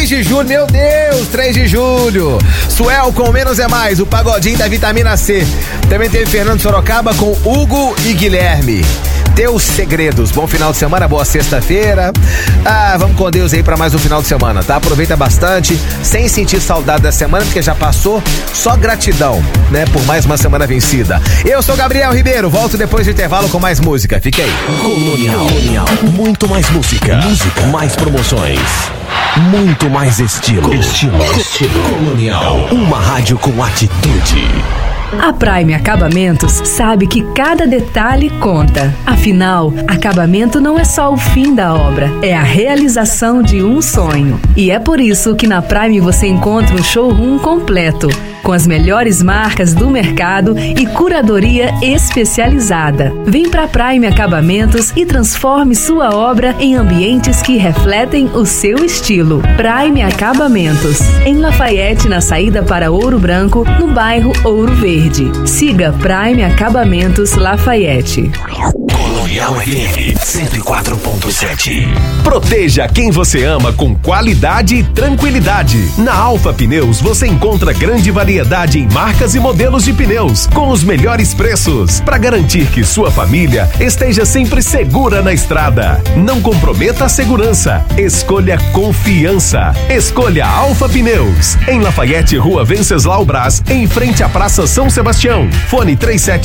2 de julho, meu Deus, 3 de julho. Suel com Menos é Mais, o pagodinho da vitamina C. Também teve Fernando Sorocaba com Hugo e Guilherme. Teus segredos. Bom final de semana, boa sexta-feira. Vamos com Deus aí pra mais um final de semana, tá? Aproveita bastante, sem sentir saudade da semana, porque já passou. Só gratidão, né? Por mais uma semana vencida. Eu sou Gabriel Ribeiro, volto depois do intervalo com mais música. Fique aí. Colonial. Muito mais música. Mais promoções. Muito mais estilo. Colonial. Uma rádio com atitude. A Prime Acabamentos sabe que cada detalhe conta. Afinal, acabamento não é só o fim da obra, é a realização de um sonho. E é por isso que na Prime você encontra um showroom completo, com as melhores marcas do mercado e curadoria especializada. Vem pra Prime Acabamentos e transforme sua obra em ambientes que refletem o seu estilo. Prime Acabamentos, em Lafayette, na saída para Ouro Branco, no bairro Ouro Verde. Siga Prime Acabamentos Lafayette. Colonial FM 104.7. Proteja quem você ama com qualidade e tranquilidade. Na Alfa Pneus você encontra grande variedade em marcas e modelos de pneus com os melhores preços para garantir que sua família esteja sempre segura na estrada. Não comprometa a segurança. Escolha confiança. Escolha Alfa Pneus. Em Lafayette, Rua Venceslau Braz, em frente à Praça São Sebastião. Fone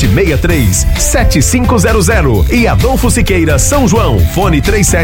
3763-7500 e Adolfo Siqueira, São João. Fone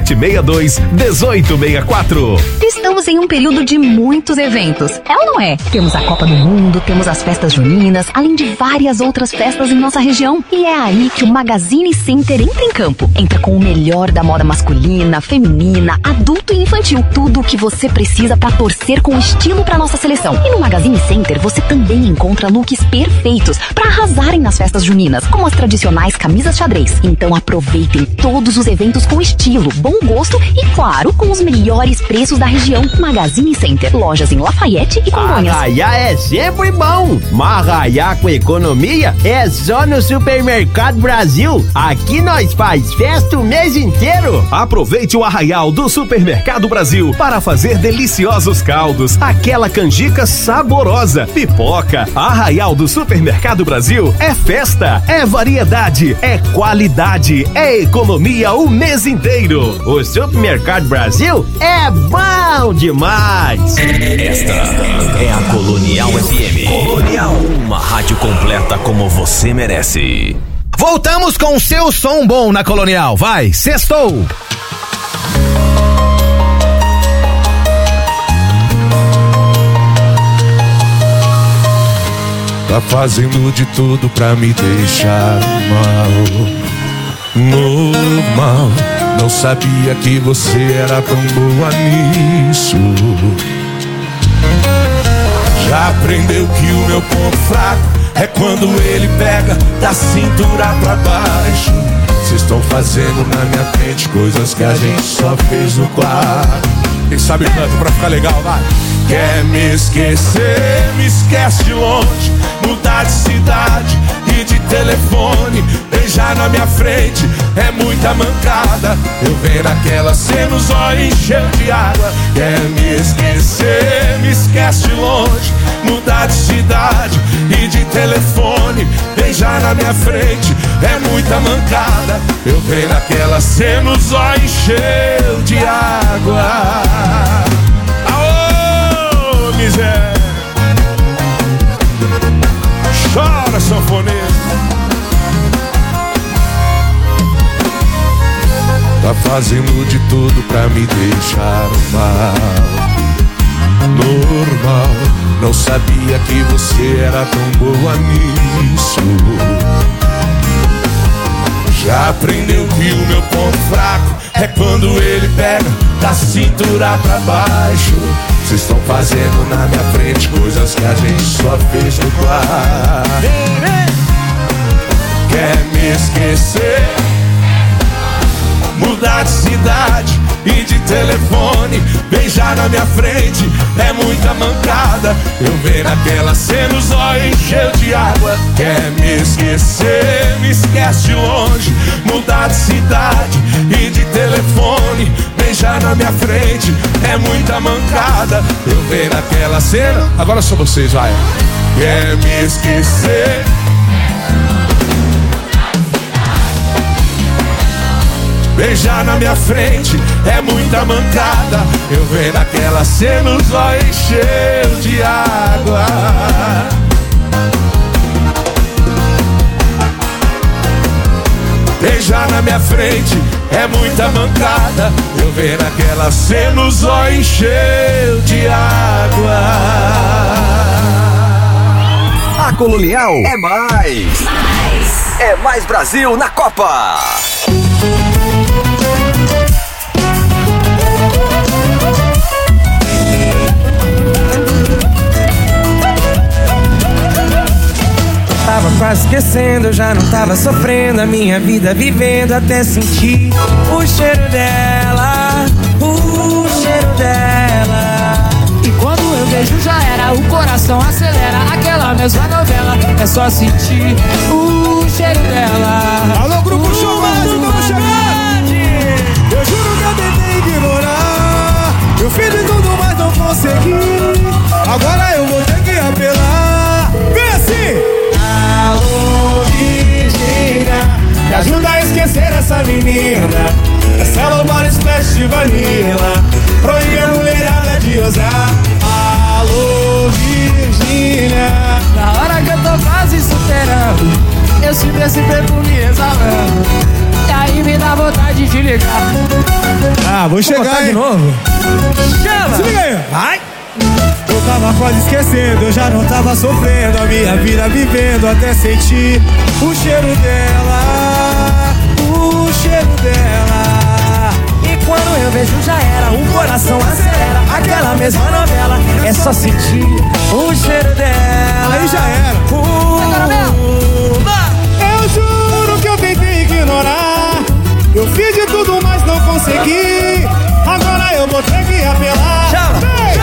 3762-1864. Estamos em um período de muitos eventos. É ou não é? Temos a Copa do Mundo, temos as festas juninas, além de várias outras festas em nossa região. E é aí que o Magazine Center entra em campo. Entra com o melhor da moda masculina, feminina, adulto e infantil. Tudo o que você precisa para torcer com estilo para nossa seleção. E no Magazine Center você também encontra looks perfeitos para arrasarem nas festas juninas, como as tradicionais camisas xadrez. Então aproveitem todos os eventos com estilo, bom gosto e, claro, com os melhores preços da região. Magazine Center, lojas em Lafayette e Congonhas. Arraiar é sempre bom, mas arraiar com economia é só no Supermercado Brasil. Aqui nós faz festa o mês inteiro. Aproveite o arraial do Supermercado Brasil para fazer deliciosos caldos, aquela canjica saborosa, pipoca. Arraial do Supermercado Brasil é festa, é variedade, é qualidade, é economia o mês inteiro. O Supermercado Brasil é bom demais. Esta é a Colonial FM. Colonial, uma rádio completa como você merece. Voltamos com o seu som bom na Colonial. Vai, sextou! Tá fazendo de tudo pra me deixar normal. Não sabia que você era tão boa nisso. Já aprendeu que o meu ponto fraco é quando ele pega da cintura pra baixo. Vocês estão fazendo na minha frente coisas que a gente só fez no quarto. Quem sabe tanto pra ficar legal, vai. Quer me esquecer, me esquece de longe. Mudar de cidade e de telefone. Beijar na minha frente é muita mancada. Eu venho naquela cena, os olhos encheu de água. Quer me esquecer, me esquece de longe. Mudar de cidade e de telefone. Beijar na minha frente é muita mancada. Eu venho naquela cena, os olhos encheu de água. Aô, miséria. Chora, sanfoneiro. Tá fazendo de tudo pra me deixar normal. Não sabia que você era tão boa nisso. Já aprendeu que o meu ponto fraco é quando ele pega da cintura pra baixo. Vocês estão fazendo na minha frente coisas que a gente só fez no quarto. Quer me esquecer, mudar de cidade e de telefone. Beijar na minha frente é muita mancada. Eu venho naquela cena, os olhos encheu de água. Quer me esquecer, me esquece de longe. Mudar de cidade e de telefone. Beijar na minha frente é muita mancada. Eu vejo naquela cena. Agora só vocês, vai. Quer me esquecer? Beijar na minha frente é muita mancada. Eu vejo naquela cena, os olhos cheios de água. Beijar na minha frente é muita mancada. Eu vejo naquela cena, os olhos cheios de água. A Colonial é mais. É mais Brasil na Copa. Tava quase esquecendo, eu já não tava sofrendo a minha vida, vivendo até sentir o cheiro dela, o cheiro dela. E quando eu vejo já era, o coração acelera, aquela mesma novela, é só sentir o cheiro dela. Alô, Grupo Show Mágico, vamos chegar! Eu juro que eu tentei ignorar, eu fiz de tudo, mas não consegui. Agora eu vou ter que apelar. Vem assim! Alô, Virgínia, me ajuda a esquecer essa menina. Essa body splash de vanilla, proíbe a mulherada de usar. Alô, Virgínia, na hora que eu tô quase superando, eu sinto esse perfume exalando, e aí me dá vontade de ligar. Ah, vou chegar de novo. Chama! Se liga aí, vai! Eu tava quase esquecendo, eu já não tava sofrendo a minha vida, vivendo até sentir o cheiro dela, o cheiro dela. E quando eu vejo já era, o coração acelera, aquela mesma novela, é só sentir o cheiro dela. Aí já era. Eu juro que eu tentei ignorar, eu fiz de tudo, mas não consegui. Agora eu vou ter que apelar. Chama!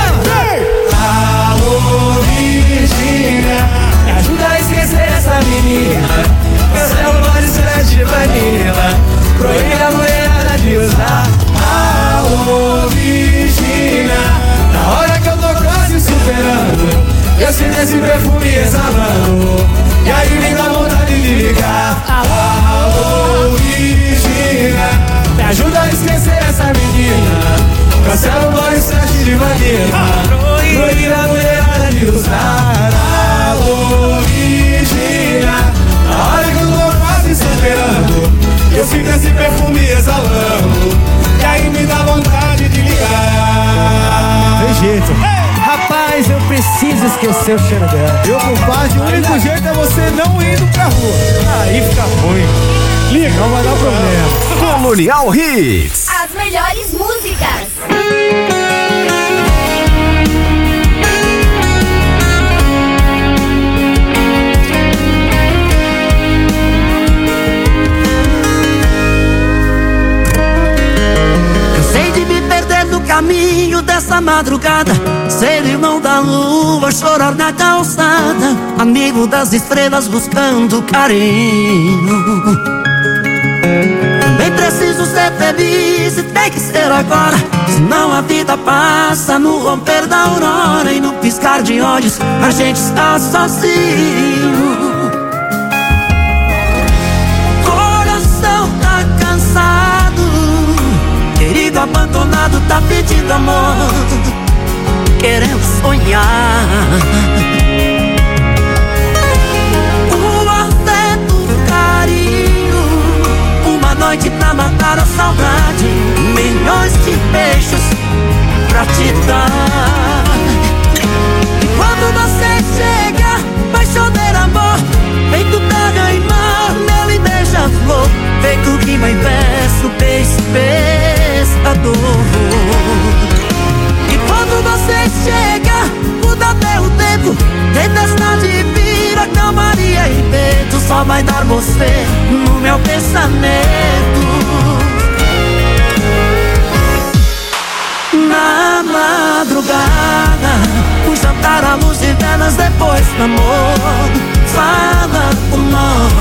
Alô, Virgínia, me ajuda a esquecer essa menina. Cancela o body splash de vanilla, proíbe a mulherada de usar. alô, Virgínia, na hora que eu tô quase superando, eu sinto esse perfume exalando, e aí me dá vontade de ligar. alô, Virgínia, me ajuda a esquecer essa menina. Cancela o body splash de vanilla, proíbe a mulherada de usar. alô, Virgínia, na hora que eu tô quase superando, eu sinto esse perfume exalando, e aí me dá vontade de ligar. Tem jeito. Rapaz, eu preciso esquecer o cheiro dela. Meu compadre, o único jeito é você não indo pra rua. Aí fica ruim. Liga, não vai dar problema. Colonial Hits. As melhores músicas. Cansei de me perder no caminho dessa madrugada, ser irmão da lua, chorar na calçada, amigo das estrelas buscando carinho. Também preciso ser feliz e tem que ser agora, senão a vida passa no romper da aurora, e no piscar de olhos a gente está sozinho. Coração tá cansado, querido abandonado tá pedindo amor, querendo sonhar. O afeto, o carinho, uma noite pra matar a saudade, milhões de beijos pra te dar. E quando você chega, paixoneiro amor, feito terra e mar, mel e beija-flor, feito rima e verso, beijo, pescador. E quando você chega, muda até o tempo, tempestade vira calmaria e vento, só vai dar você no meu pensamento. Na madrugada, o jantar à luz de velas, depois do amor, fala por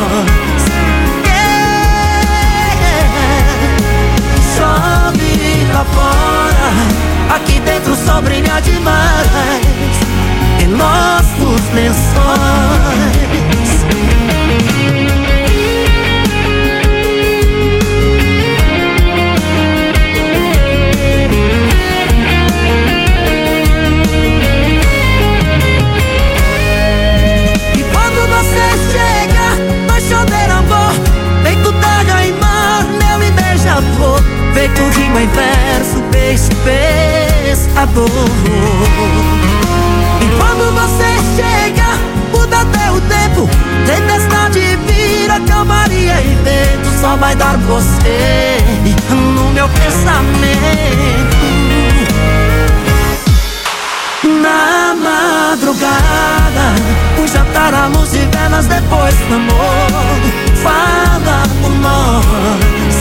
nós. Chove lá fora, aqui dentro só brilha demais em nossos lençóis. E quando você chega, vai chover amor, feito terra e mar, meu e beija-flor, feito rima em verso, pescador. E quando você chega, muda até o tempo, tempestade vira calmaria e vento, só vai dar você no meu pensamento. Na madrugada, um jantar à luz e velas depois do amor, fala por nós.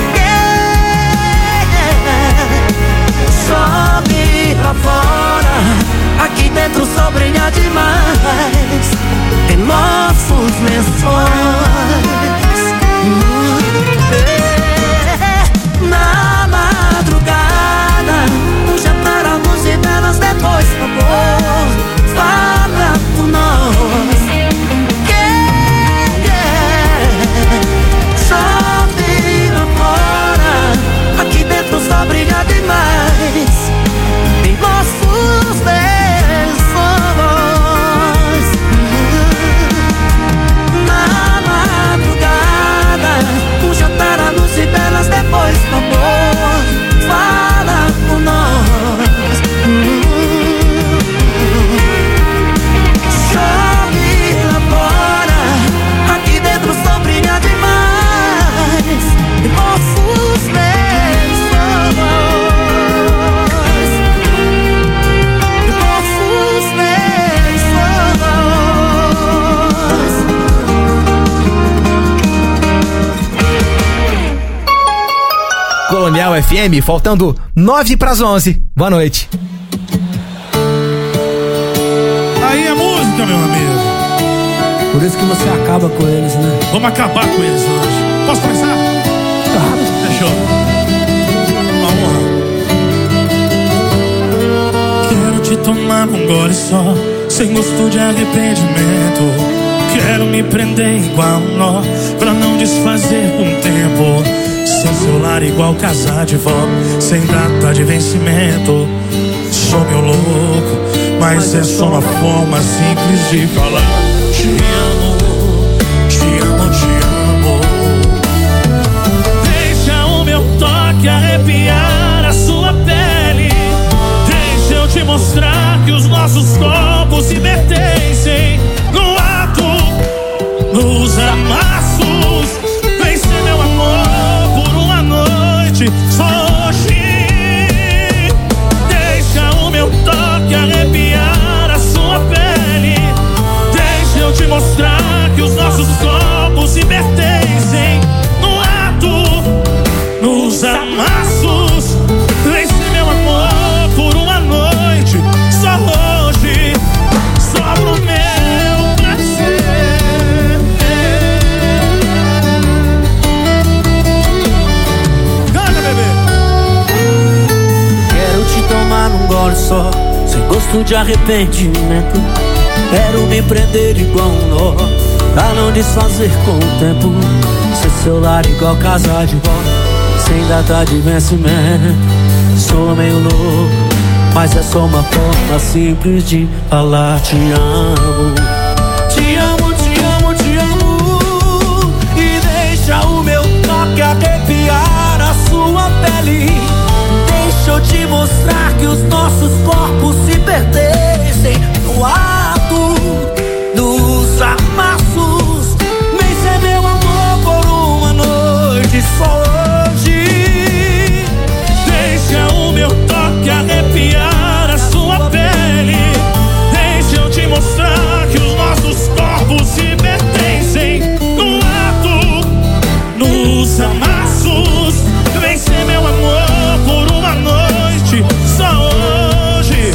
Sobe lá fora, aqui dentro só brilha demais em nossos lençóis. Na madrugada, um jantar à luz e velas depois do amor, fala por nós. Sobe lá fora, aqui dentro só brilha demais em nossos lençóis. Na madrugada, um jantar à luz e velas depois do amor, fala por nós. Chove lá fora, aqui dentro só brilha demais em nossos lençóis. Colonial FM, faltando 9:11. Boa noite. Aí a música, meu amigo. Por isso que você acaba com eles, né? Vamos acabar com eles hoje. Posso começar? Claro. Fechou. Uma honra. Quero te tomar num gole só, sem gosto de arrependimento. Quero me prender igual um nó, pra não desfazer com o tempo. Sem celular igual casar de vó, sem data de vencimento. Sou meu louco, mas é só uma forma simples de falar. Te amo, te amo, te amo. Deixa o meu toque arrepiar a sua pele. Deixa eu te mostrar que os nossos corpos se pertencem. No ato, nos amassos, vem ser meu amor por uma noite, só hoje. Deixa o meu toque arrepiar a sua pele. Deixa eu te mostrar que os nossos corpos se pertencem. No ato, nos amassos, vem ser meu amor por uma noite, só hoje, só pro meu prazer. Canta, bebê. Quero te tomar num gole só, sem gosto de arrependimento. Quero me prender igual um nó, pra não desfazer com o tempo. Ser seu lar igual casar de vó, sem data de vencimento. Sou meio louco, mas é só uma forma simples de falar te amo. Te amo, te amo, te amo. E deixa o meu toque arrepiar a sua pele. Deixa eu te mostrar que os nossos corpos se pertencem. No ato, nos amassos, vem ser meu amor por uma noite, só hoje. Deixa o meu toque arrepiar a sua pele. Deixa eu te mostrar que os nossos corpos se pertencem. No ato, nos amassos, vem ser meu amor por uma noite, só hoje.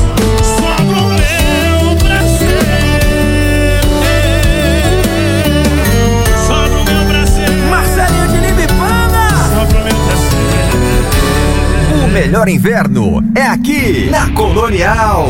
melhor inverno é aqui na Colonial.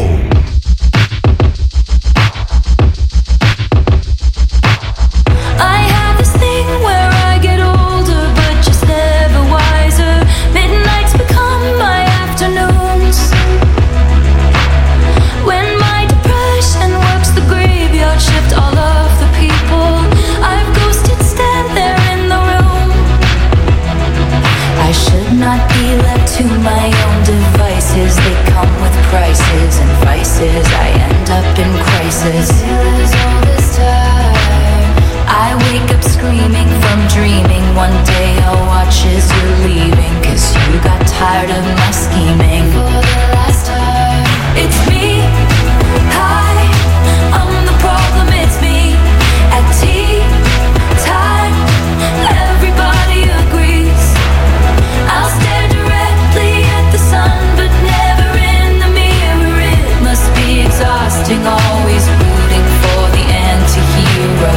To my own devices, they come with prices and vices. I end up in crisis. All this time, I wake up screaming from dreaming. One day I'll watch as you're leaving, 'cause you got tired of my scheming. For the last time, it's me. Hi, I'm the problem. It's me. At tea time, everybody agrees. I'll stare directly at the sun, but never in the mirror. It must be exhausting, always rooting for the anti-hero.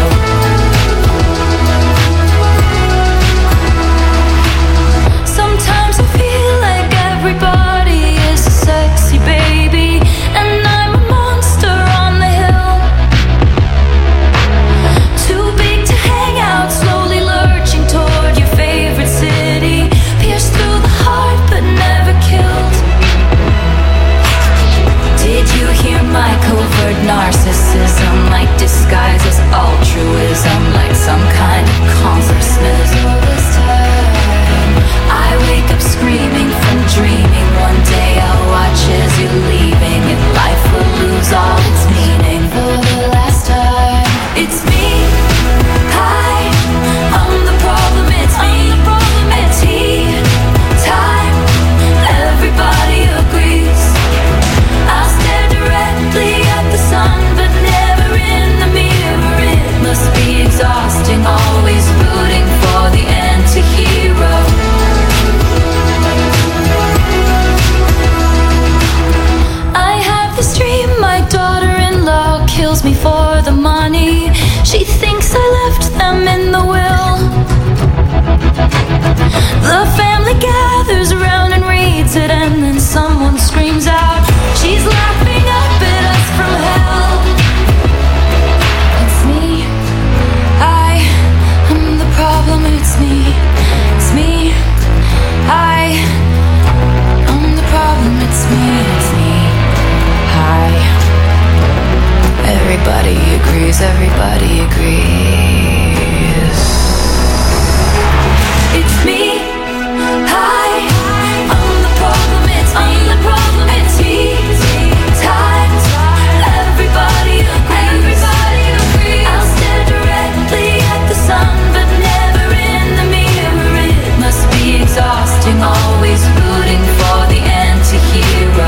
Sometimes I feel like everybody is a sexy baby, and I'm a monster on the hill. Too big to hang out, slowly lurching toward your favorite city. Pierced through the heart but never killed. Did you hear my covert narcissism? Like disguise as altruism, like some kind of consciousness. All this time, I wake up screaming from dreaming. One day I'll watch as you're leaving, and life will lose all its meaning. For the last time, it's me. Hi, I'm the problem. It's me. At tea time, everybody agrees. I'll stare directly at the sun, but never in the mirror. It must be exhausting, always rooting for the anti-hero. I have this dream, my daughter-in-law kills me for the money. She thinks I left them in the will. The family gathers around and reads it, and then someone screams out, she's laughing up at us from hell. It's me. I am the problem. It's me. It's me. I am the problem. It's me. It's me. Hi. Everybody agrees. Everybody agrees. It's me. Hi, I'm the problem. It's me. I'm the problem. It's me. Times, everybody agrees. Everybody agrees. I'll stare directly at the sun, but never in the mirror. It must be exhausting, always rooting for the anti-hero.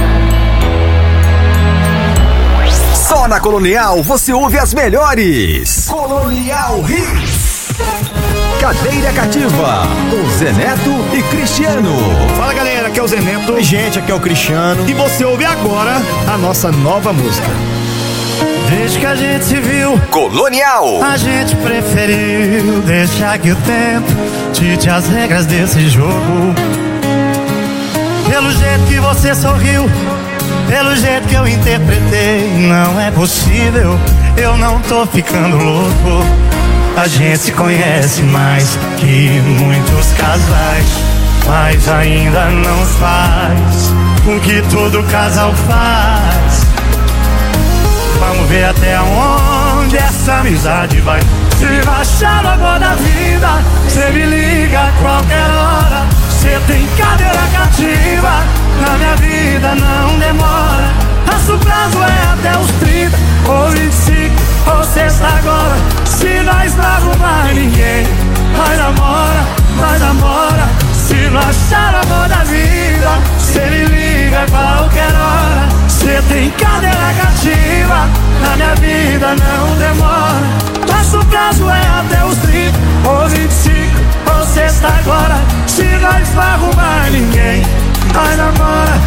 Só na Colonial você ouve as melhores. Colonial Hits. Cadeira Cativa, com Zé Neto e Cristiano. Fala galera, aqui é o Zé Neto. E gente, aqui é o Cristiano. E você ouve agora a nossa nova música. Desde que a gente se viu, Colonial, a gente preferiu deixar que o tempo dite as regras desse jogo. Pelo jeito que você sorriu, pelo jeito que eu interpretei, não é possível, eu não tô ficando louco. A gente se conhece mais que muitos casais, mas ainda não faz o que todo casal faz. Vamos ver até onde essa amizade vai. Se baixar no agora da vida, cê me liga a qualquer hora. Cê tem cadeira cativa, na minha vida não demora. Nosso prazo é até os 30, ou 25, ou sexta agora. Se nós não arrumar ninguém, vai namora. Se não achar o amor da vida, cê me liga a qualquer hora. Cê tem cadeira cativa, na minha vida não demora. Nosso prazo é até os 30, ou 25, ou sexta agora. Se nós não arrumar ninguém, vai namora.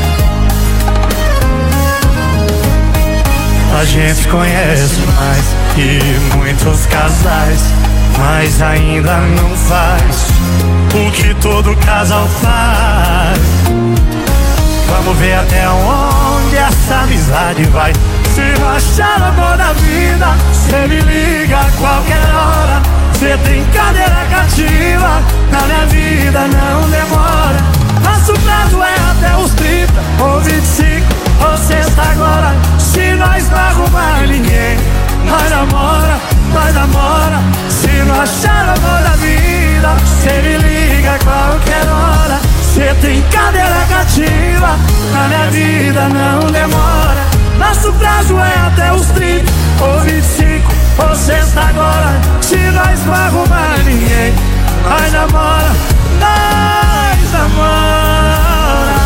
A gente conhece mais que muitos casais, mas ainda não faz o que todo casal faz. Vamos ver até onde essa amizade vai. Se não achar o amor da vida, cê me liga a qualquer hora. Cê tem cadeira cativa, na minha vida não demora. Nosso prazo é até os 30 ou 25 ou sexta agora. Se nós não arrumar ninguém, nós namora, nós namora. Se não achar o amor da vida, cê me liga a qualquer hora. Cê tem cadeira cativa, na minha vida não demora. Nosso prazo é até os 30 ou 25 ou sexta agora. Se nós não arrumar ninguém, nós namora, nós namora.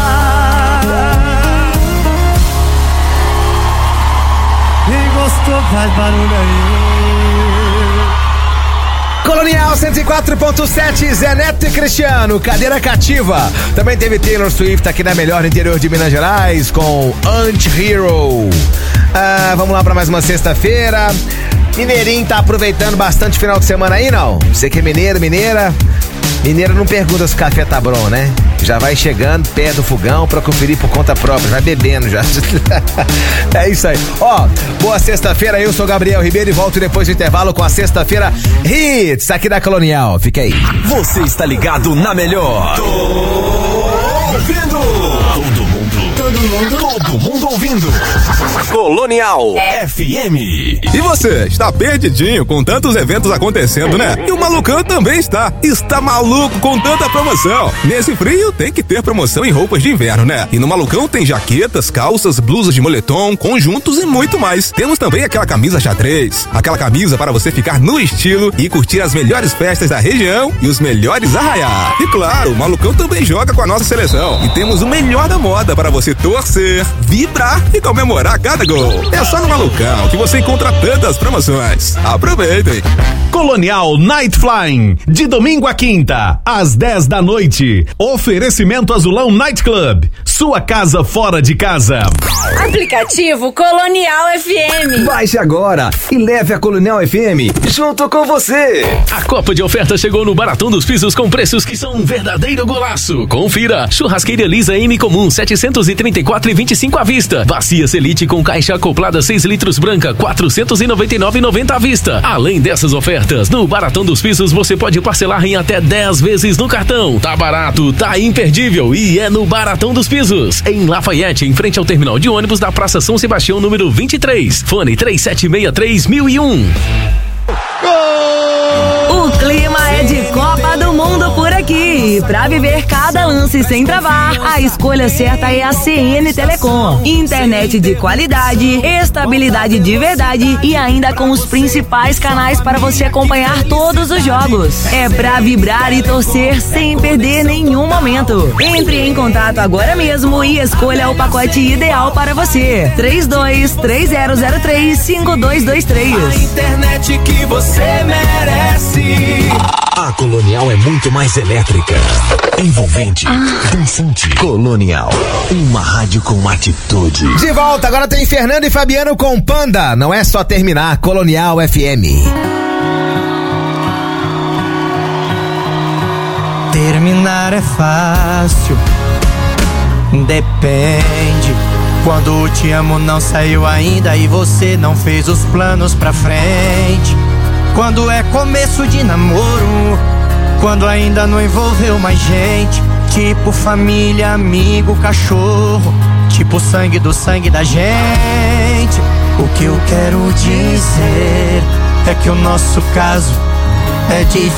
Quem gostou faz barulho aí. Colonial 104.7, Zé Neto e Cristiano, cadeira cativa. Também teve Taylor Swift aqui na melhor interior de Minas Gerais com Anti-Hero. Vamos lá para mais uma sexta-feira. Mineirinho tá aproveitando bastante o final de semana aí, não? Você que é mineiro, mineira. Mineiro não pergunta se o café tá bom, né? Já vai chegando perto do fogão pra conferir por conta própria, vai bebendo já. É isso aí. Ó, boa sexta-feira, eu sou Gabriel Ribeiro e volto depois do intervalo com a Sexta-feira Hits aqui da Colonial. Fica aí. Você está ligado na melhor. Tô ouvindo. Todo mundo ouvindo. Colonial FM. E você, está perdidinho com tantos eventos acontecendo, né? E o Malucão também está. Está maluco com tanta promoção. Nesse frio tem que ter promoção em roupas de inverno, né? E no Malucão tem jaquetas, calças, blusas de moletom, conjuntos e muito mais. Temos também aquela camisa xadrez. Aquela camisa para você ficar no estilo e curtir as melhores festas da região e os melhores arraiar. E claro, o Malucão também joga com a nossa seleção. E temos o melhor da moda para você torcer, vibrar e comemorar cada gol. É só no Malucão que você encontra tantas promoções. Aproveitem! Colonial Night Flying, de domingo a quinta, às 10 da noite. Oferecimento Azulão Night Club, sua casa fora de casa. Aplicativo Colonial FM. Baixe agora e leve a Colonial FM junto com você. A Copa de Oferta chegou no Baratão dos Pisos com preços que são um verdadeiro golaço. Confira: churrasqueira Elisa M comum 734,25 à vista. Bacia Selite com caixa acoplada 6 litros branca 499,90 à vista. Além dessas ofertas, no Baratão dos Pisos você pode parcelar em até 10 vezes no cartão. Tá barato, tá imperdível e é no Baratão dos Pisos, em Lafayette, em frente ao terminal de ônibus da Praça São Sebastião, número 23. Fone 3763-1001. O clima é de Copa do Mundo por aqui. Pra viver cada lance sem travar, a escolha certa é a CN Telecom. Internet de qualidade, estabilidade de verdade e ainda com os principais canais para você acompanhar todos os jogos. É pra vibrar e torcer sem perder nenhum momento. Entre em contato agora mesmo e escolha o pacote ideal para você. 32-3003-5223. A internet que você merece. A Colonial é muito mais elétrica, envolvente, dançante. Colonial, uma rádio com atitude. De volta, agora tem Fernando e Fabiano com Panda. Não é só terminar, Colonial FM. Terminar é fácil, depende. Quando o te amo não saiu ainda e você não fez os planos pra frente. Quando é começo de namoro, quando ainda não envolveu mais gente. Tipo família, amigo, cachorro, tipo sangue do sangue da gente. O que eu quero dizer é que o nosso caso é diferente.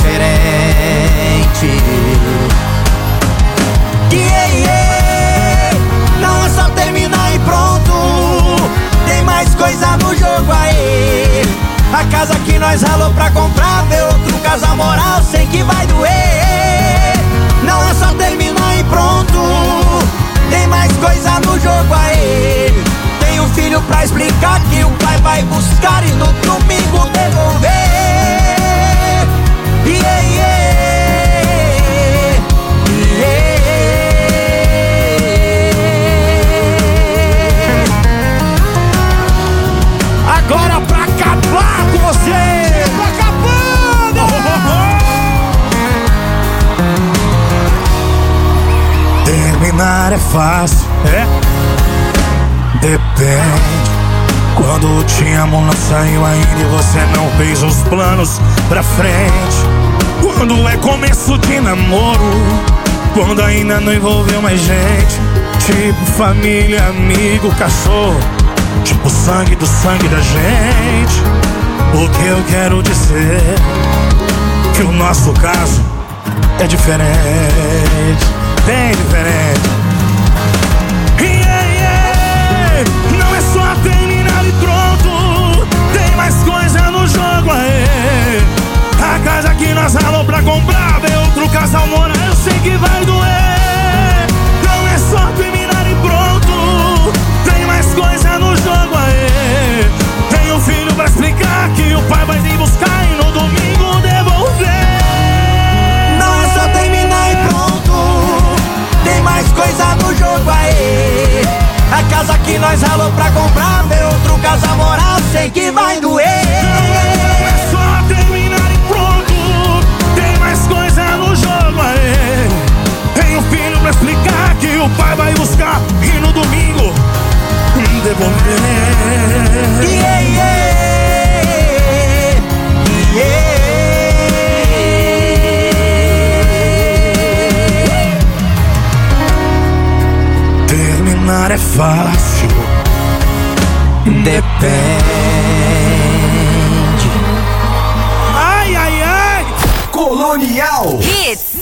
Não é só terminar e pronto, tem mais coisa no jogo aí. A casa que nós ralou pra comprar, ver outro casal moral, sei que vai doer. Não é só terminar e pronto, tem mais coisa no jogo aí. Tem um filho pra explicar que o pai vai buscar e no domingo devolver. Terminar é fácil, depende. Quando te amo não saiu ainda e você não fez os planos pra frente. Quando é começo de namoro, quando ainda não envolveu mais gente. Tipo família, amigo, cachorro, tipo sangue do sangue da gente. O que eu quero dizer que o nosso caso é diferente, bem diferente. Não é só terminar e pronto, tem mais coisa no jogo aí. A casa que nós ralamos pra comprar, ver outro casal morar, eu sei que vai doer. Não é só terminar e pronto, tem mais coisa no jogo aí. Tem um filho pra explicar que o pai vai vir buscar e no domingo devolver. Não é só terminar e pronto, tem mais coisa no jogo aí. A casa que nós ralou pra comprar, ver outro casal morar, sei que vai doer. Não é só terminar e pronto, tem mais coisa no jogo aí. Tem um filho pra explicar que o pai vai buscar e no domingo devolver. Yeah, yeah, yeah. Terminar é fácil, depende. Ai, ai, ai. Colonial Hits.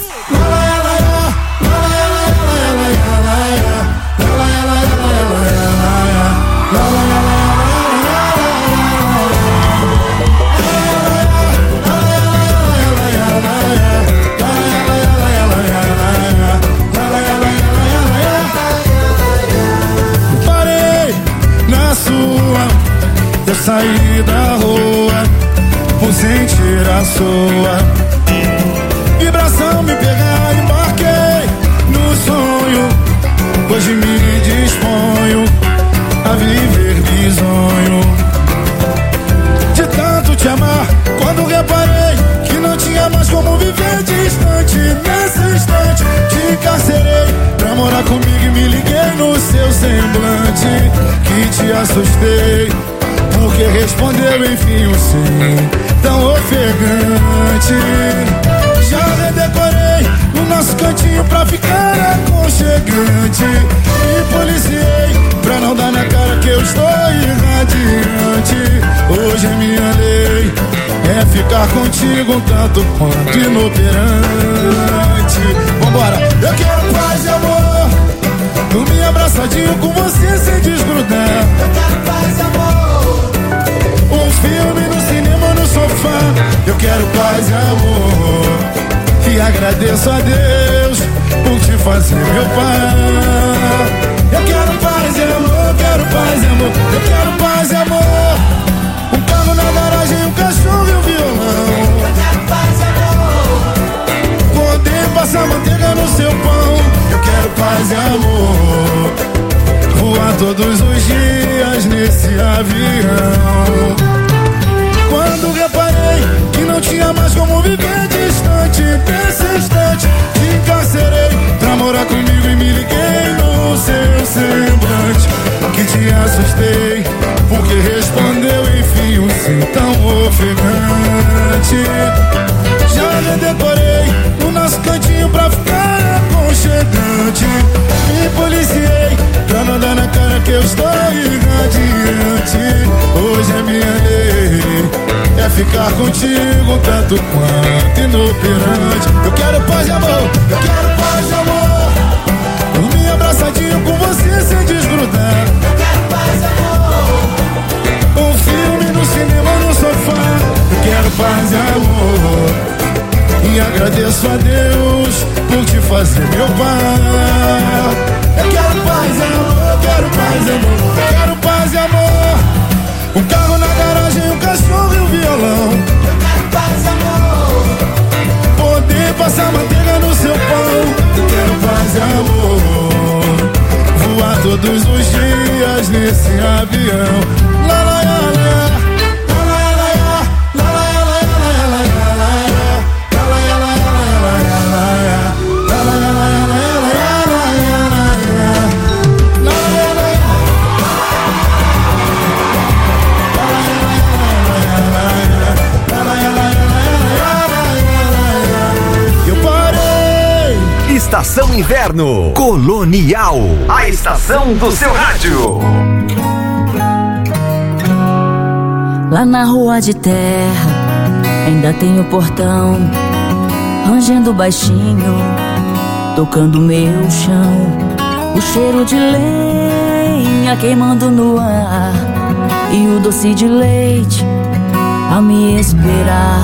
Eu saí da rua por sentir a sua vibração me pegar, embarquei no sonho. Hoje me disponho a viver bisonho. De tanto te amar, quando reparei que não tinha mais como viver distante. Nesse instante te encarcerei pra morar comigo e me liguei no seu semblante. Que te assustei porque respondeu enfim o sim, tão ofegante. Já redecorei o nosso cantinho pra ficar aconchegante. Me policiei pra não dar na cara que eu estou irradiante. Hoje é minha lei, é ficar contigo um tanto quanto inoperante. Vambora! Eu quero paz e amor, dormir abraçadinho com você sem desgrudar. Eu quero paz e amor, um filme no cinema ou no sofá. Eu quero paz e amor, e agradeço a Deus por te fazer meu pai. Eu quero paz e amor, eu quero paz e amor, eu quero paz e amor. Um carro na garagem, um cachorro e um violão. Eu quero paz e amor, poder passar manteiga no seu pão. Eu quero paz e amor, voar todos os dias nesse avião. Quando reparei que não tinha mais como viver distante, nesse instante te encarcerei pra morar comigo e me liguei no seu semblante. Que te assustei porque respondeu enfim um sim tão ofegante. Já redecorei o nosso cantinho pra ficar aconchegante. Me policiei pra não dar na cara que eu estou irradiante. Hoje é minha lei, é ficar contigo tanto quanto inoperante. Eu quero paz e amor, eu quero paz e amor, dormir abraçadinho com você sem desgrudar. Eu quero paz e amor, um filme no cinema ou no sofá. Eu quero paz e amor, e agradeço a Deus por te fazer meu pai. Eu quero paz e amor, eu quero paz e amor, eu quero paz e amor. Um carro na garagem, um cachorro e um violão. Eu quero paz e amor, poder passar manteiga no seu pão. Eu quero paz e amor, voar todos os dias nesse avião. Lá, lá, lá, lá. Estação Inverno. Colonial. A estação do seu rádio. Lá na rua de terra ainda tem o portão, rangendo baixinho, tocando meu chão. O cheiro de lenha queimando no ar e o doce de leite a me esperar.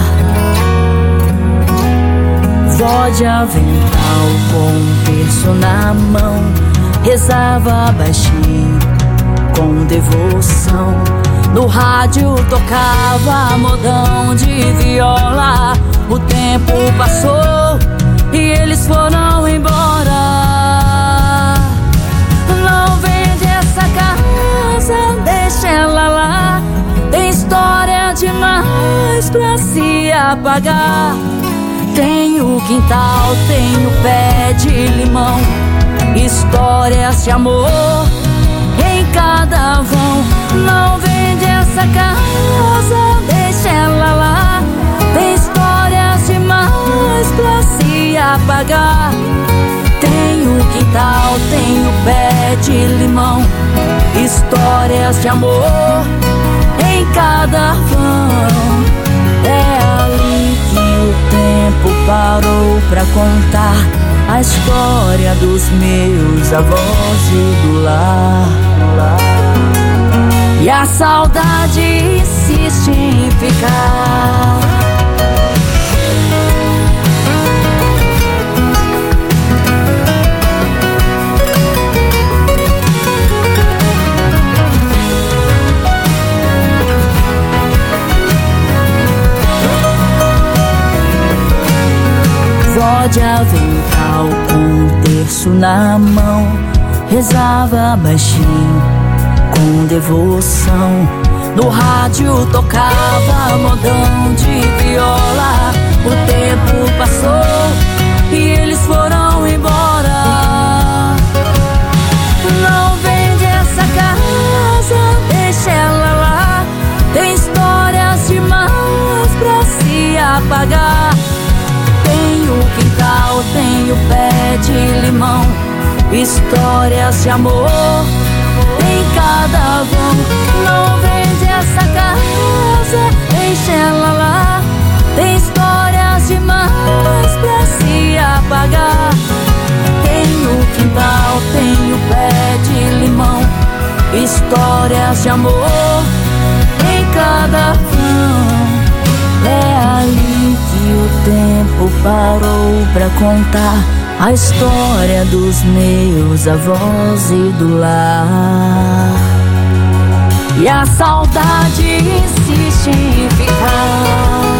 Vó de avental com um terço na mão, rezava baixinho com devoção. No rádio tocava modão de viola. O tempo passou e eles foram embora. Não vende essa casa, deixa ela lá. Tem história demais pra se apagar. Tem o quintal, tem o pé de limão, histórias de amor em cada vão. Não vende essa casa, deixa ela lá. Tem histórias demais pra se apagar. Tem o quintal, tem o pé de limão, histórias de amor em cada vão. É ali que o tempo parou pra contar a história dos meus avós e do lar. E a saudade insiste em ficar. Vó de avental com um terço na mão, rezava baixinho com devoção. No rádio tocava modão de viola. O tempo passou e eles foram embora. Não vende essa casa, deixa ela lá. Tem histórias demais pra se apagar. Tem o quintal, tem o pé de limão, histórias de amor em cada vão. Não vende essa casa, deixa ela lá. Tem histórias demais pra se apagar. Tem o quintal, tem o pé de limão, histórias de amor em cada vão. É ali que o tempo parou pra contar a história dos meus avós e do lar. E a saudade insiste em ficar.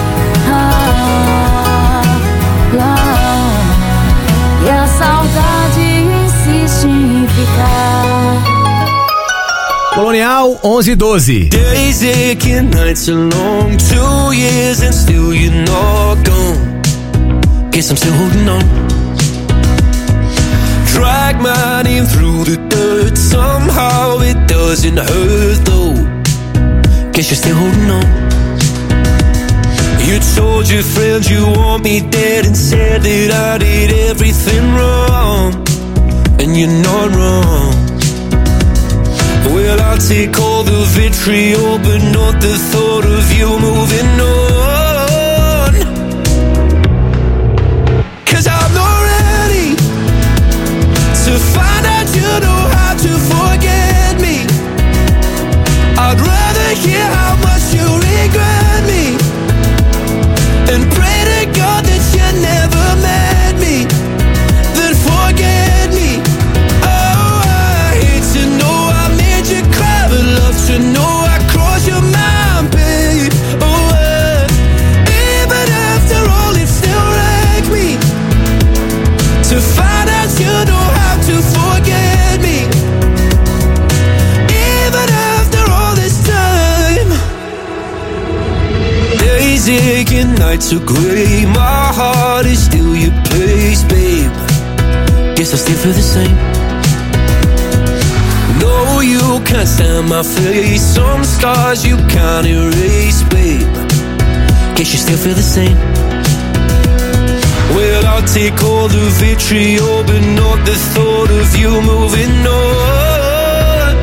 E a saudade insiste em ficar. Colonial 1112. Days aching, nights are long, 2 years and still you're not gone. Guess I'm still holding on. Drag my name through the dirt, somehow it doesn't hurt though. Guess you're still holding on. You told your friends you want me dead and said that I did everything wrong. And you're not wrong. Well, I'll take all the vitriol, but not the thought of you moving on. 'Cause I'm not ready to find out you know how to forget me. I'd rather hear how much you regret me and pray to God that you never met me, then forget me. Oh, I hate to know I made you cry, but love to know I crossed your mind, babe. Oh, even after all it still wrecked me to find out you know how to forget me. Even after all this time, days aching, nights are grey, my heart is still your place, babe. Guess I still feel the same. No, you can't stand my face, some scars you can't erase, babe. Guess you still feel the same. Well, I'll take all the vitriol, but not the thought of you moving on.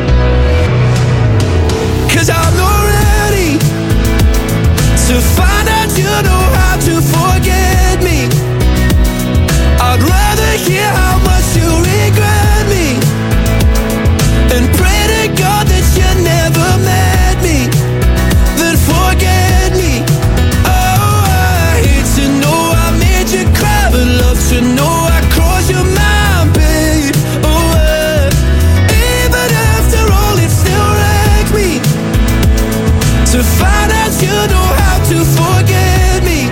'Cause I'm not ready to find out you know how to forget me. I'd rather hear how much you regret me and pray to God that you never met me, then forget me. Oh, I hate to know I made you cry, but love to know I crossed your mind, babe. Oh, even after all, it still wrecks me to find out you know how to forget me.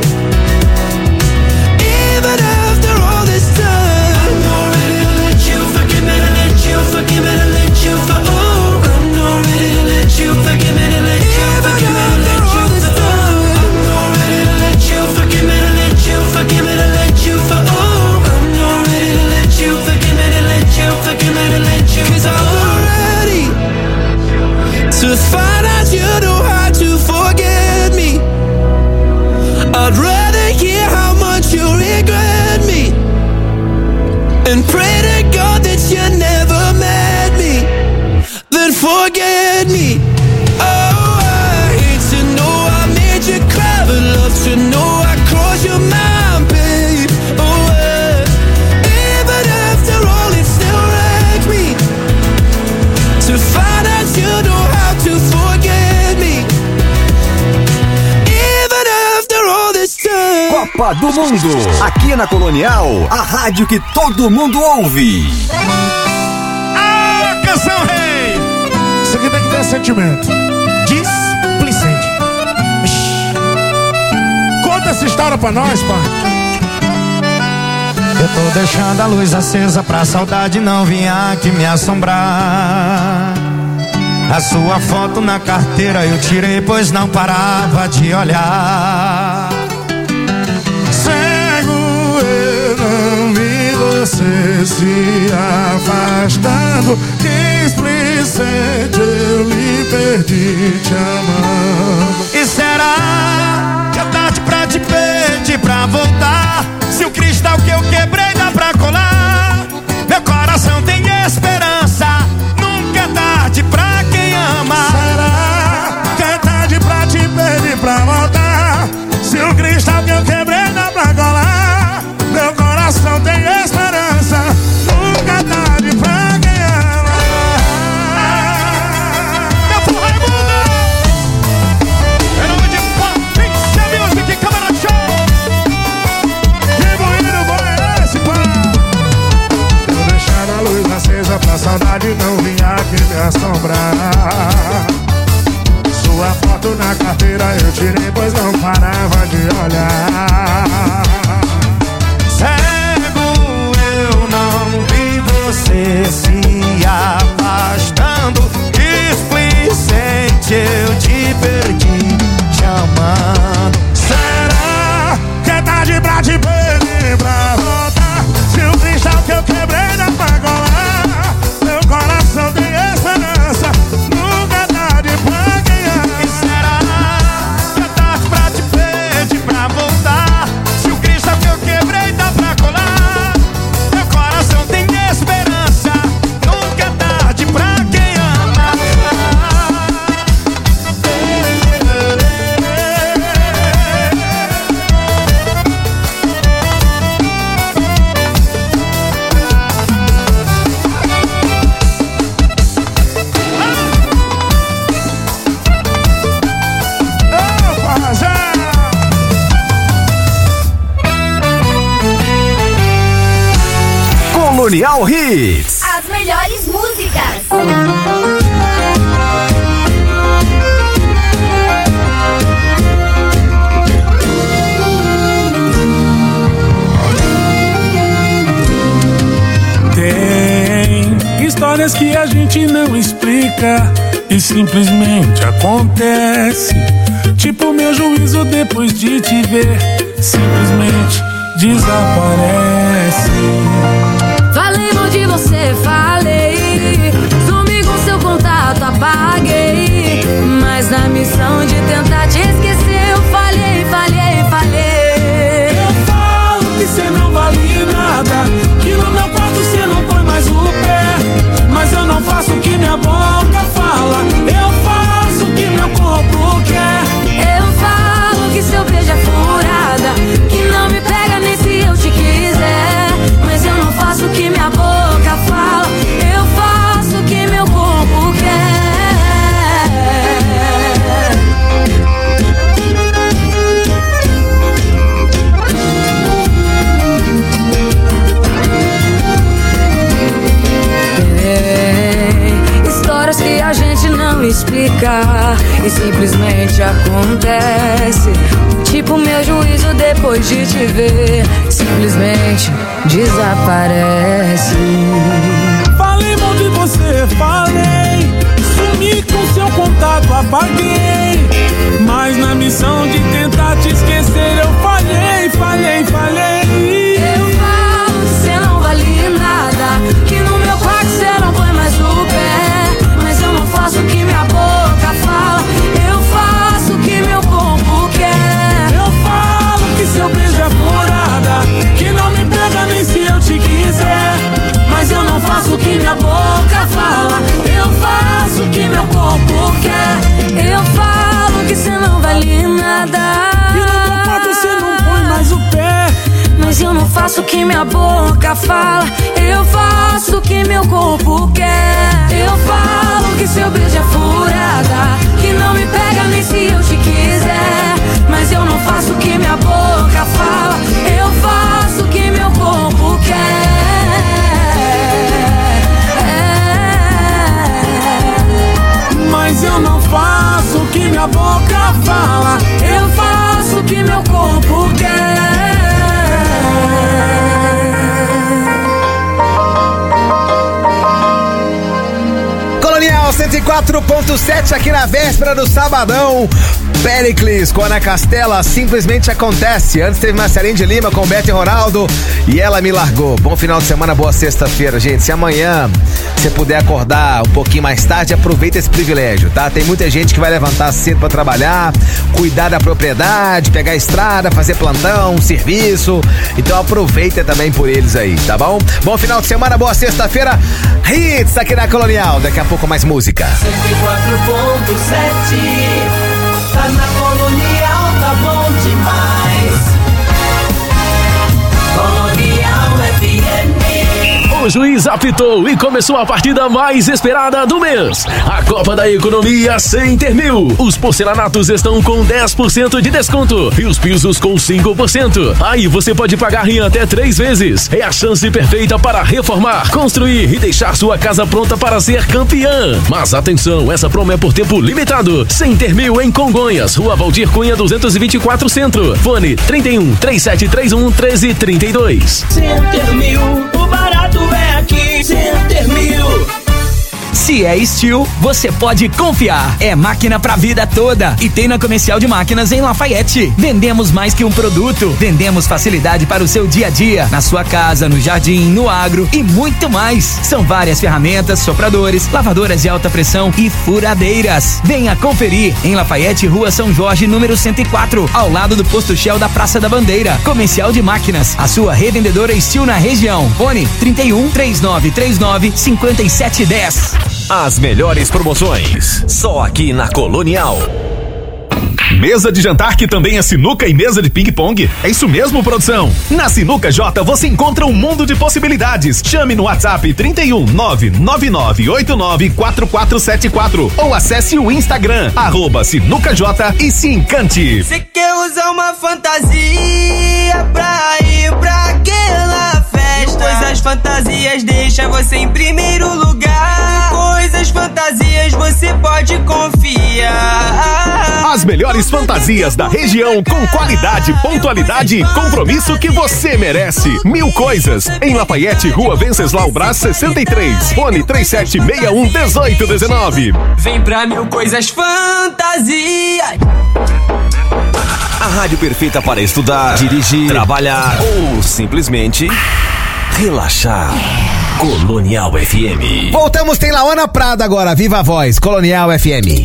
Even after all this time, I'm not ready to let you forgive me, to let you forgive me, to let you for. Oh, I'm not ready to let you forgive me, to let you forgive me, to let you for. I'm not ready to let you forgive me, to let you forgive me, to let you for. Oh, I'm not ready to let you forgive me, to let you forgive me, to let you. 'Cause I'm not ready to find out you know how to forget me. I'd rather hear how much you regret me and pray to God that you never met me, then forget me. Oh, I hate to know I made you cry, but love to know I crossed your mind, babe. Oh, even after all, it still wrecks me to find out you know how to forget me. Even after all this time. Copa do Mundo, aqui na Colonial, a rádio que todo mundo ouve. Ah, canção rei! Isso aqui tem que ter sentimento. Displicente. Conta essa história pra nós, pai. Eu tô deixando a luz acesa pra saudade não vir aqui me assombrar. A sua foto na carteira eu tirei, pois não parava de olhar. Cego, eu não vi você se afastando. Displicente, eu lhe perdi te amando. E será que é tarde pra te pedir pra voltar? Se o cristal que eu quebrei dá pra colar, meu coração tem esperança. Nunca é tarde pra quem ama. Será que é tarde pra te pedir pra voltar? Se o cristal que eu quebrei dá pra colar, meu coração tem esperança. Nunca é tarde pra quem ama. Meu povo Raimundo! Em nome de Pixel Music, Câmara Show! Que bonito bom é esse, pá? Tô deixando a luz acesa pra saudade não vir aqui me assombrar. Sua foto na carteira eu tirei, pois não parava de olhar. Cego, eu não vi você se afastando. Displicente, eu te perdi te amando. Será que é tarde pra te pedir pra voltar? Se o cristal que eu quebrei dá pra colar, meu coração tem esperança. Nunca é tarde pra quem ama. E será que é tarde pra te pedir pra voltar? Se o cristal que eu quebrei dá pra colar, meu coração tem esperança. Nunca é tarde pra quem ama. Colonial Hits. As melhores músicas. Tem histórias que a gente não explica e simplesmente acontece. Tipo meu juízo depois de te ver, simplesmente desaparece. Falei mal de você, falei. Sumi com seu contato, apaguei. Mas na missão de tentar te esquecer, eu falhei. Eu falo que cê não explicar e simplesmente acontece. Tipo meu juízo depois de te ver, simplesmente desaparece. Falei mal de você, falei. Sumi com seu contato, apaguei. Mas na missão de tentar te esquecer eu falhei. Eu falo que cê não vale nada, que no meu quarto cê não põe mais o pé. Mas eu não faço o que minha boca fala, eu faço o que meu corpo quer. Eu falo que seu beijo é furada, que não me pega nem se eu te quiser. Mas eu não faço o que minha boca fala, eu faço o que meu corpo quer. Eu falo que cê não vale nada, e no meu quarto cê não põe mais o pé. mas eu não faço o que minha boca fala, eu faço o que meu corpo quer. Eu falo que seu beijo é furada, que não me pega nem se eu te quiser. Mas eu não faço o que minha boca fala, eu faço o que meu corpo quer. Mas eu não faço o que minha boca fala, eu faço o que meu corpo quer. Colonial 104.7 aqui na véspera do sabadão. Pericles com Ana Castela, simplesmente acontece. Antes teve Marcelinho de Lima com Beto e Ronaldo e Ela Me Largou. Bom final de semana, boa sexta-feira, gente. Se amanhã você puder acordar um pouquinho mais tarde, aproveita esse privilégio, tá? Tem muita gente que vai levantar cedo pra trabalhar, cuidar da propriedade, pegar a estrada, fazer plantão, serviço. Então aproveita também por eles aí, tá bom? Bom final de semana, boa sexta-feira. Hits aqui na Colonial. Daqui a pouco mais música. 104.7. Tá na Colonial, tá bom demais. Colonial FM. O juiz apitou e começou a partida mais esperada do mês. A Copa da Economia Center 1000. Os porcelanatos estão com 10% de desconto e os pisos com 5%. Aí você pode pagar em até 3 vezes. É a chance perfeita para reformar, construir e deixar sua casa pronta para ser campeã. Mas atenção, essa promo é por tempo limitado. Center 1000 em Congonhas, Rua Valdir Cunha 224 Centro. Fone 31 3731 1332. Center 1000, o barato é aqui. Center 1000. Se é Steel, você pode confiar. É máquina pra vida toda. E tem na Comercial de Máquinas em Lafayette. Vendemos mais que um produto. Vendemos facilidade para o seu dia a dia. Na sua casa, no jardim, no agro e muito mais. São várias ferramentas, sopradores, lavadoras de alta pressão e furadeiras. Venha conferir em Lafayette, Rua São Jorge, número 104, ao lado do posto Shell da Praça da Bandeira. Comercial de Máquinas, a sua revendedora Steel na região. Fone 31 3939 5710. As melhores promoções, só aqui na Colonial. Mesa de jantar que também é sinuca e mesa de ping-pong? É isso mesmo, produção? Na Sinuca J você encontra um mundo de possibilidades. Chame no WhatsApp 31 99989 4474 ou acesse o Instagram @SinucaJ e se encante. Você quer usar uma fantasia pra ir pra aquela festa? Coisas fantasias deixa você em primeiro lugar. Coisas fantasias você pode confiar. As melhores fantasias da região com qualidade, pontualidade e compromisso que você merece. 1000 Coisas, em Lafayette, Rua Venceslau Brás 63. Fone 3761-1819. Vem pra 1000 Coisas Fantasias. A rádio perfeita para estudar, dirigir, trabalhar ou simplesmente relaxar. Colonial FM. Voltamos, tem Laona Prada agora, viva a voz, Colonial FM.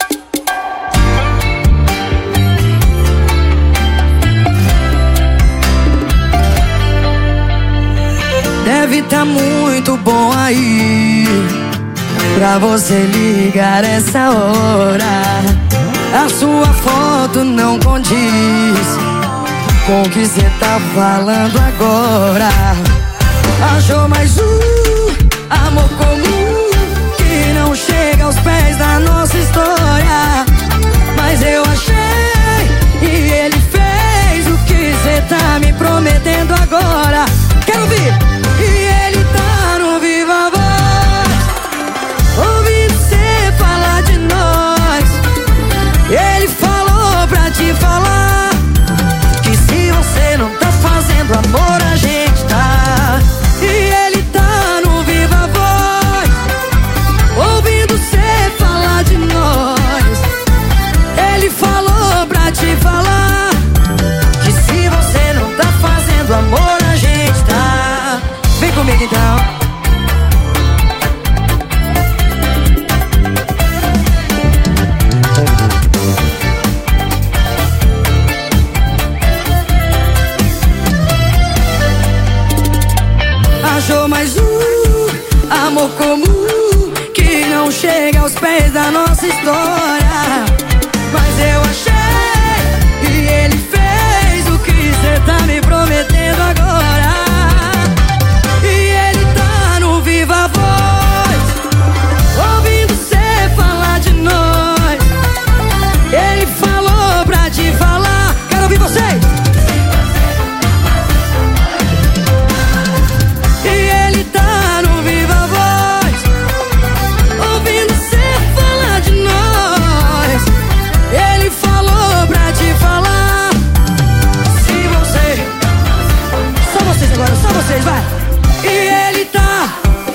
Deve tá muito bom aí pra você ligar essa hora. A sua foto não condiz com o que cê tá falando agora. Achou mais amor comum que não chega aos pés da nossa história. Mas eu achei e ele fez o que cê tá me prometendo agora. Quero ouvir! E ele tá no Viva Voz, ouvindo cê falar de nós. achou mais amor comum que não chega aos pés da nossa história. Mas eu achei e ele fez o que cê tá me prometendo agora. E ele tá no Viva Voz, ouvindo cê falar de nós. Ele falou pra te falar, quero ouvir vocês. E ele tá no Viva Voz, ouvindo cê falar de nós. Ele falou pra te falar. Se você, só vocês agora, só vocês, vai. E ele tá.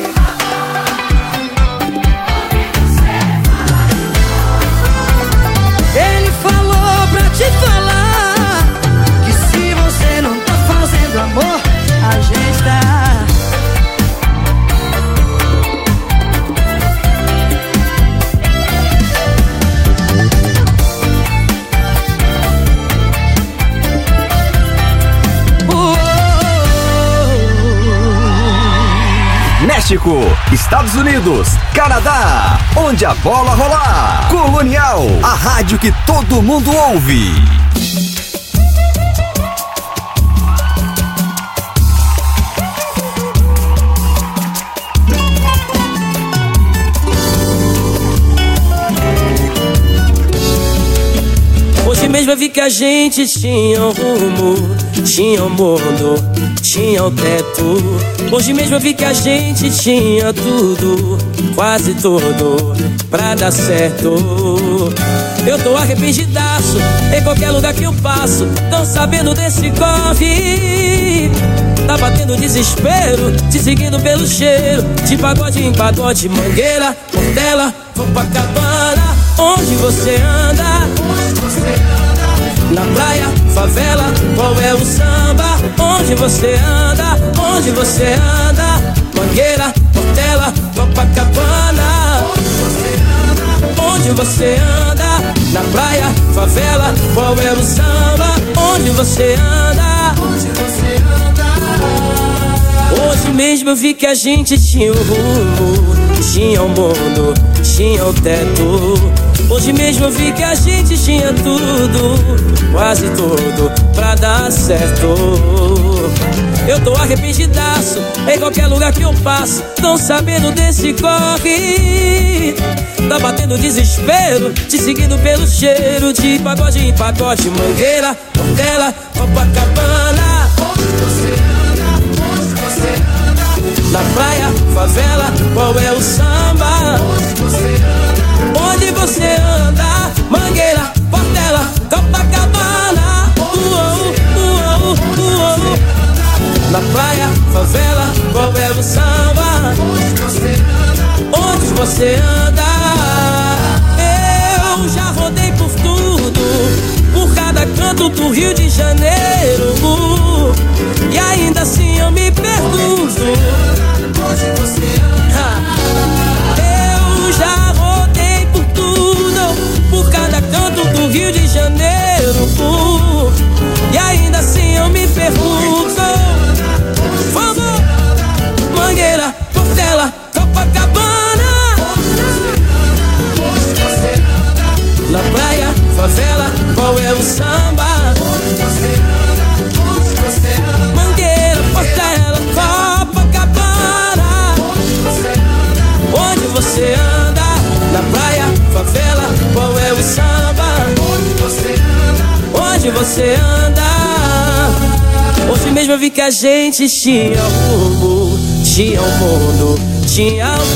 Ele falou pra te falar que se você não tá fazendo amor, a gente tá. México, Estados Unidos, Canadá, onde a bola rolar. Colonial, a rádio que todo mundo ouve. Hoje mesmo eu vi que a gente tinha um rumo, tinha um mundo, tinha o teto. Hoje mesmo eu vi que a gente tinha tudo, quase tudo, pra dar certo. Eu tô arrependidaço, em qualquer lugar que eu passo, tão sabendo desse corre. Tá batendo desespero, te seguindo pelo cheiro, de pagode em pagode, Mangueira, Portela, Copacabana. Onde você anda? Na praia, favela, qual é o samba? Onde você anda? Onde você anda? Mangueira, Portela, Copacabana. Onde você anda? Na praia, favela, qual é o samba? Onde você anda? Hoje mesmo eu vi que a gente tinha um rumo, tinha um mundo, tinha um teto. Hoje mesmo eu vi que a gente tinha tudo, quase tudo, pra dar certo. Eu tô arrependidaço, em qualquer lugar que eu passo, tão sabendo desse corre. Tá batendo desespero, te seguindo pelo cheiro, de pagode em pagode, Mangueira, Portela, Copacabana. Onde você anda? Onde você anda? Na praia, favela, qual é o samba? Onde você anda? Onde você anda? Mangueira, Portela, Copacabana. Na praia, favela, qual é o samba? Onde você anda? Eu já rodei por tudo, por cada canto do Rio de Janeiro, e ainda assim eu me pergunto. Eu já rodei por tudo, por cada canto do Rio de Janeiro, e ainda assim eu me pergunto. Vamos! Mangueira, Portela, Copacabana. Na praia, favela, qual é o samba? Mangueira, Portela, Copacabana. Onde você anda? Na praia, favela, qual é o samba? Onde você anda? Hoje mesmo eu vi que a gente tinha rumo, tinha um mundo, tinha o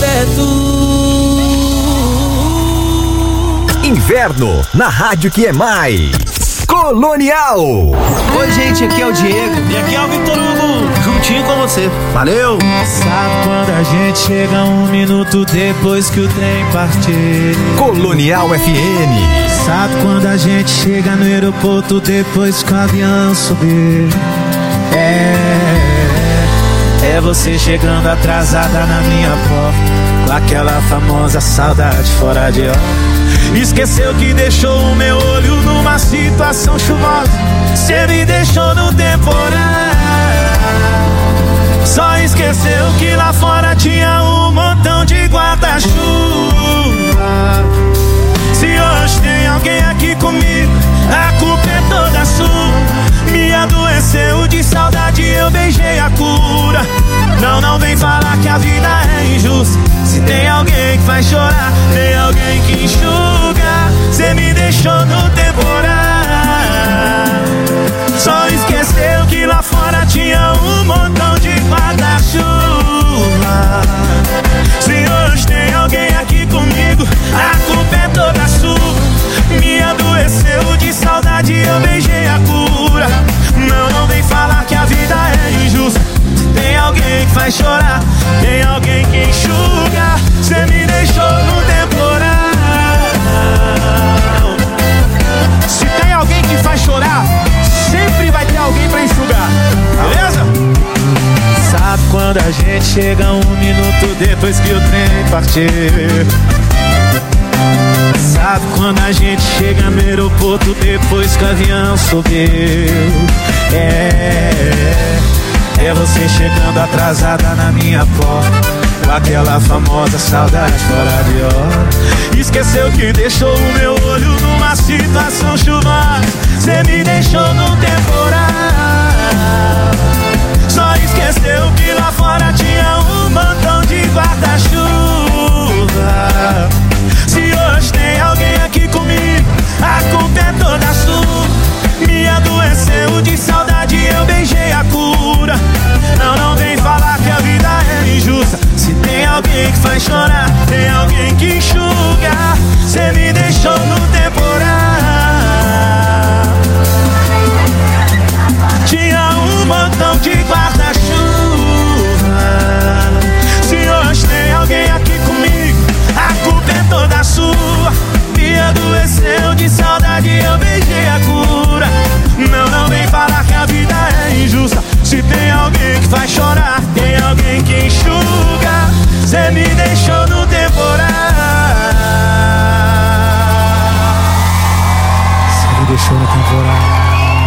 teto. Inverno, na rádio que é mais Colonial. Oi, gente, aqui é o Diego. E aqui é o Victor Hugo, juntinho com você. Valeu! Sabe quando a gente chega um minuto depois que o trem partir? Colonial FM. Sabe quando a gente chega no aeroporto depois que o avião subir? É você chegando atrasada na minha porta, com aquela famosa saudade fora de hora. Esqueceu que deixou o meu olho numa situação chuvosa, cê me deixou no temporal. Só esqueceu que lá fora tinha um montão de guarda-chuva. Se hoje tem alguém aqui comigo, a culpa é toda sua. Me adoeceu de saudade, eu beijei a cura. Não vem falar que a vida é injusta. Se tem alguém que faz chorar, tem alguém que enxuga. Cê me deixou no temporal. Só esqueceu que lá fora tinha um montão de guarda-chuva. Se hoje tem alguém aqui comigo, a culpa é toda sua. Me adoeceu de saudade, eu beijei a cura. Não vem falar que a vida é injusta. Tem alguém que faz chorar, tem alguém que enxuga. Cê me deixou no temporal. Se tem alguém que faz chorar, sempre vai ter alguém pra enxugar, beleza? Sabe quando a gente chega 1 minuto depois que o trem partiu? Sabe quando a gente chega no aeroporto depois que o avião subiu? É você chegando atrasada na minha porta, com aquela famosa saudade fora de hora. Esqueceu que deixou o meu olho numa situação chuvosa. Cê me deixou no temporal. Só esqueceu que lá fora tinha um montão de guarda-chuva. Se hoje tem alguém aqui comigo, a culpa é toda sua. Me adoeceu de saudade, eu beijei a cura. Não vem falar que a vida é injusta. Se tem alguém que faz chorar, tem alguém que enxuga. Cê me deixou no temporal. Tinha um montão de guarda-chuva. Se hoje tem alguém aqui comigo, a culpa é toda sua. Me adoeceu de saudade, eu beijei a cura. Não vem falar que a vida é injusta. Se tem alguém que faz chorar, tem alguém que enxuga. Cê me deixou no temporal. Cê me deixou no temporal.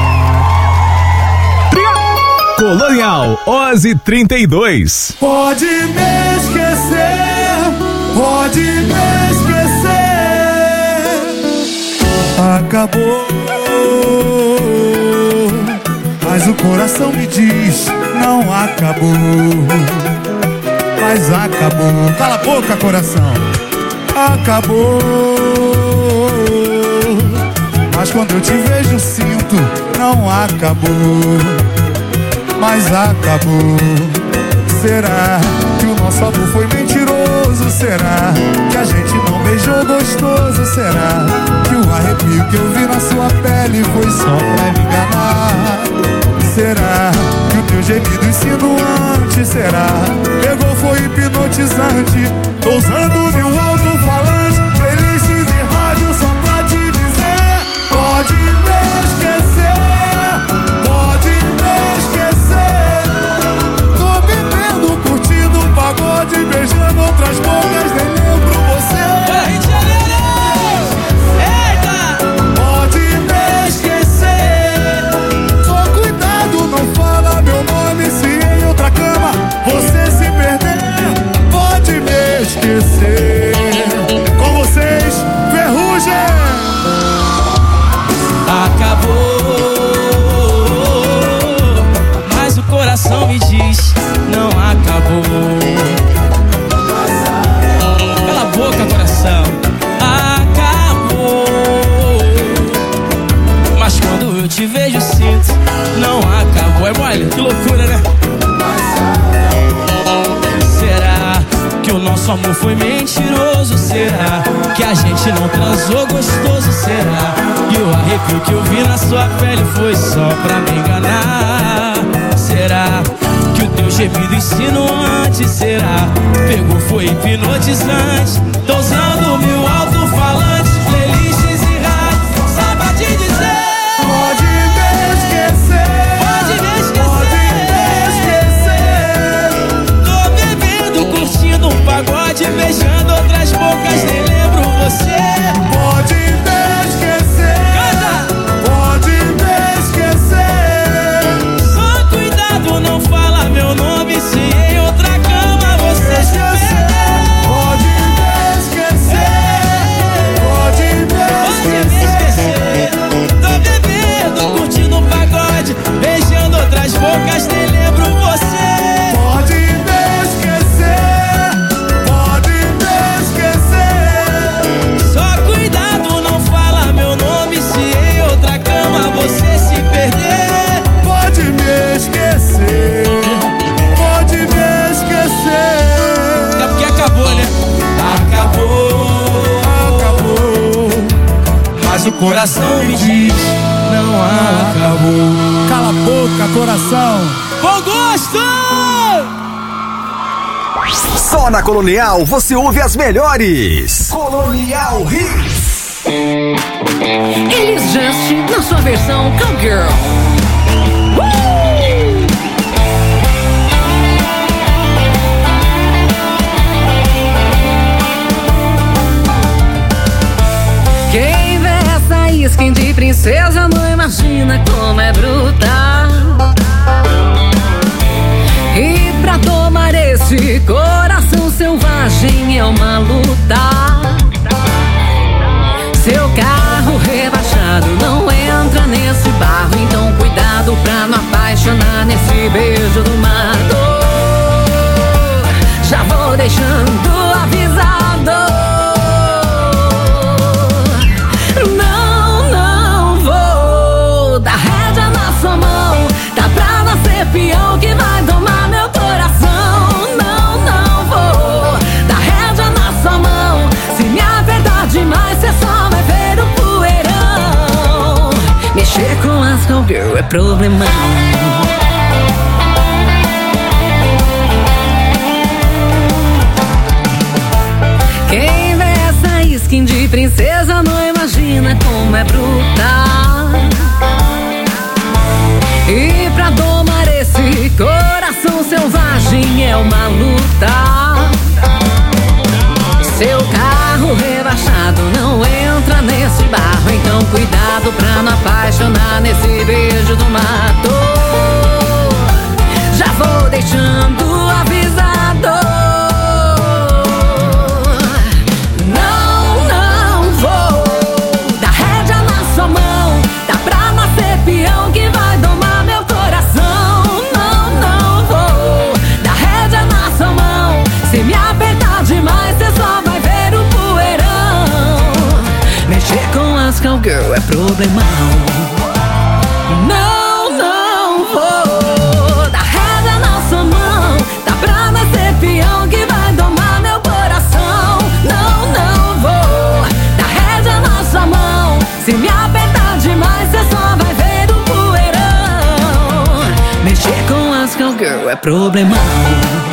Colonial, Ozzy 32. Pode me esquecer, pode me esquecer. Acabou, mas o coração me diz, não acabou. Mas acabou. Cala a boca, coração. Acabou, mas quando eu te vejo sinto, não acabou. Mas acabou. Será que o nosso amor foi mentiroso? Será que a gente não beijou gostoso? Será que o arrepio que eu vi na sua pele foi só pra me enganar? Será que o teu gemido insinuante? Será? Pegou, foi hipnotizante. Tô usando meu alto-falante, playlists de rádio só pra te dizer: pode me esquecer, pode me esquecer. Tô bebendo, curtindo um pagode, beijando outras bocas, nem lembro você. Rio de Janeiro! Eita! Pode me esquecer. Só cuidado, não fala meu nome se em outra cama você se perder. Pode me esquecer. Com vocês, Ferrugem. Acabou, mas o coração me diz, não acabou. Cala a boca, coração. Acabou, mas quando eu te vejo sinto, não acabou. É mole, que loucura, né? Será que o nosso amor foi mentiroso? Será que a gente não transou gostoso? Será que o arrepio que eu vi na sua pele foi só pra me enganar? Será que o teu gemido insinuante? Será? Pegou, foi hipnotizante. Tô usando meu alto-falante, playlists e rádio, só pra te dizer: pode me esquecer, pode me esquecer. Pode me esquecer. Tô bebendo, curtindo um pagode, beijando outras bocas, nem lembro você. Pode me esquecer, canta. Pode me esquecer. Só cuidado, não fala meu nome se o coração me diz, não acabou. Cala a boca, coração. Bom gosto! Só na Colonial você ouve as melhores. Colonial Hits. Elis Just na sua versão Cowgirl. Quem vê essa skin de princesa não imagina como é brutal. E pra tomar esse coração selvagem é uma luta. Seu carro rebaixado não entra nesse barro, então cuidado pra não apaixonar nesse beijo do mato. Já vou deixando avisado. Não vou dar rédea na sua mão. Tá pra nascer peão que vai domar meu coração. Não vou dar rédea na sua mão. Se me apertar demais, cê só vai ver o poeirão. Mexer com as cowgirl é problemão. Quem vê essa skin de princesa não imagina como é brutal. E pra domar esse coração selvagem é uma luta. Seu carro rebaixado não entra nesse barro, então cuidado pra não apaixonar nesse beijo do mato. Já vou deixando avisado. Não vou dar rédea na sua mão. Tá pra nascer peão que vai domar meu coração. Não vou dar rédea na sua mão. Se me apertar demais, cê só vai ver o poeirão. Mexer com as cowgirl é problemão. Não vou dar rédea na sua mão. Tá pra nascer peão que vai domar meu coração. Não vou dar rédea na sua mão. Se me apertar demais, cê só vai ver o poeirão. Mexer com as cowgirl é problemão.